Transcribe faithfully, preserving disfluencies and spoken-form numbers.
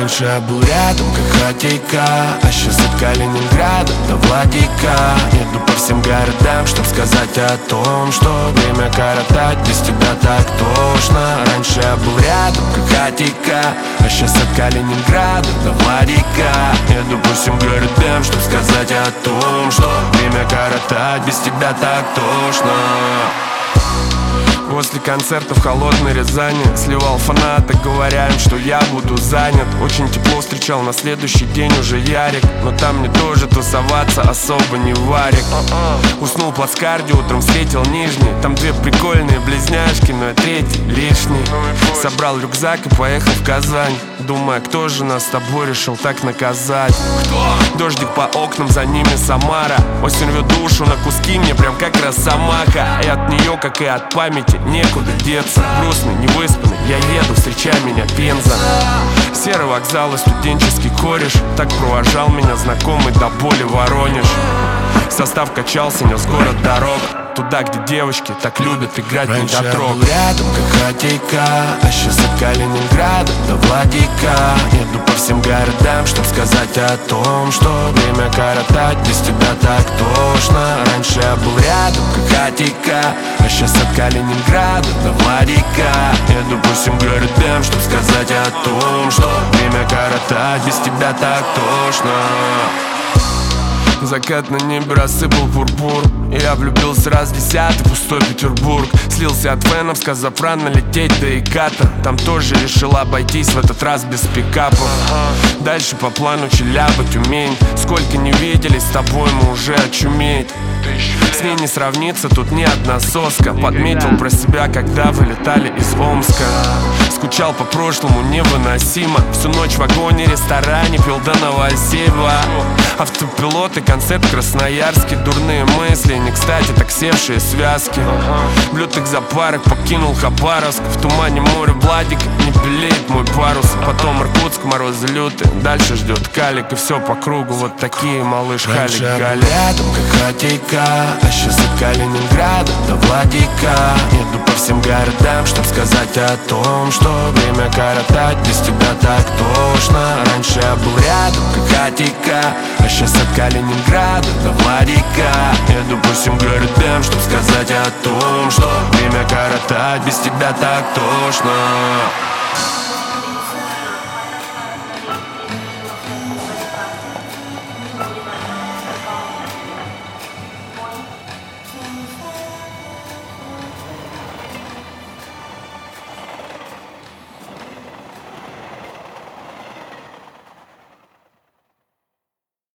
Раньше я был рядом, как Хатейка, а сейчас от Калининграда до Владика. Еду по всем городам, чтоб сказать о том, что время коротать без тебя так тошно. Раньше я был рядом, как Хатейка, а сейчас от Калининграда до Владика. Еду по всем городам, чтоб сказать о том, что время коротать без тебя так тошно. После концерта в холодной Рязани сливал фанаты, говоря им, что я буду занят. Очень тепло встречал на следующий день уже Ярик, но там мне тоже тусоваться особо не варик. Уснул в плацкарде, утром встретил Нижний. Там две прикольные близняшки, но я третий лишний. Собрал рюкзак и поехал в Казань, думая, кто же нас с тобой решил так наказать. Дождик по окнам, за ними Самара. Осень рвет душу на куски, мне прям как росомаха. И от нее, как и от памяти, некуда деться. Грустный, невыспанный, я еду, встречай меня, Пенза. Серый вокзал и студенческий кореш. Так провожал меня знакомый до боли Воронеж. Состав качался, нес город дорог, туда, где девочки так любят играть в недотрог. Раньше я был рядом, как Хатейка, а сейчас от Калининграда до Владика. Еду по всем городам, чтоб сказать о том, что время коротать без тебя так тошно. Раньше я был рядом, как Хатейка, а сейчас от Калининграда до Владика. Еду по всем городам, чтоб сказать о том, что время коротать без тебя так тошно. Закат на небе рассыпал пурпур, и я влюбился раз десятый, пустой Петербург. Слился от фенов, сказав рано лететь до Иката. Там тоже решил обойтись, в этот раз без пикапов. Дальше по плану Челябы, Тюмень. Сколько не виделись, с тобой мы уже очуметь. С ней не сравнится, тут ни одна соска. Подметил про себя, когда вылетали из Омска. Скучал по прошлому невыносимо. Всю ночь в вагоне, ресторане пил до Новосельва. Автопилот и концерт в Красноярске. Дурные мысли, не кстати, так севшие связки. В лютых запарах покинул Хабаровск. В тумане море Владика, не белеет мой парус. Потом Иркутск, морозы лютые. Дальше ждет Калик, и все по кругу. Вот такие, малыш, Халик, Галик. Рядом, как Хатейка, а сейчас от Калининграда до Владика. Еду по всем городам, чтоб сказать о том, что время коротать без тебя так тошно. Раньше я был рядом, как Хатейка, а сейчас от Калининграда до Владика. Еду по всем городам, чтоб сказать о том, что время коротать без тебя так тошно.